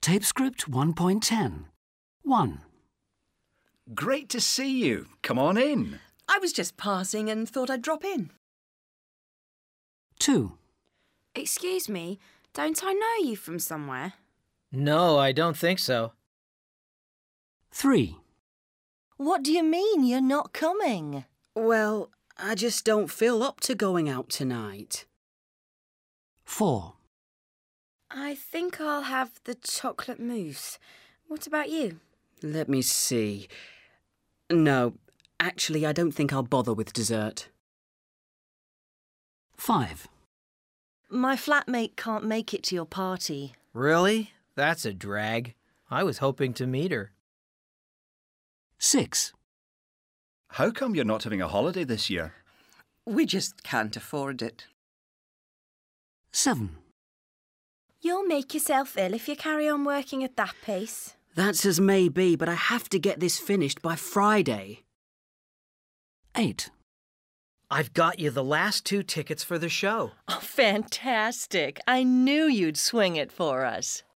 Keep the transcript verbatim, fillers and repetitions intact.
Tape script one point ten. one. Great to see you. Come on in. I was just passing and thought I'd drop in. two. Excuse me, don't I know you from somewhere? No, I don't think so. three. What do you mean you're not coming? Well, I just don't feel up to going out tonight. four. I think I'll have the chocolate mousse. What about you? Let me see. No, actually, I don't think I'll bother with dessert. five. My flatmate can't make it to your party. Really? That's a drag. I was hoping to meet her. six. How come you're not having a holiday this year? We just can't afford it. seven. You'll make yourself ill if you carry on working at that pace. That's as may be, but I have to get this finished by Friday. eight. I've got you the last two tickets for the show. Oh, fantastic. I knew you'd swing it for us.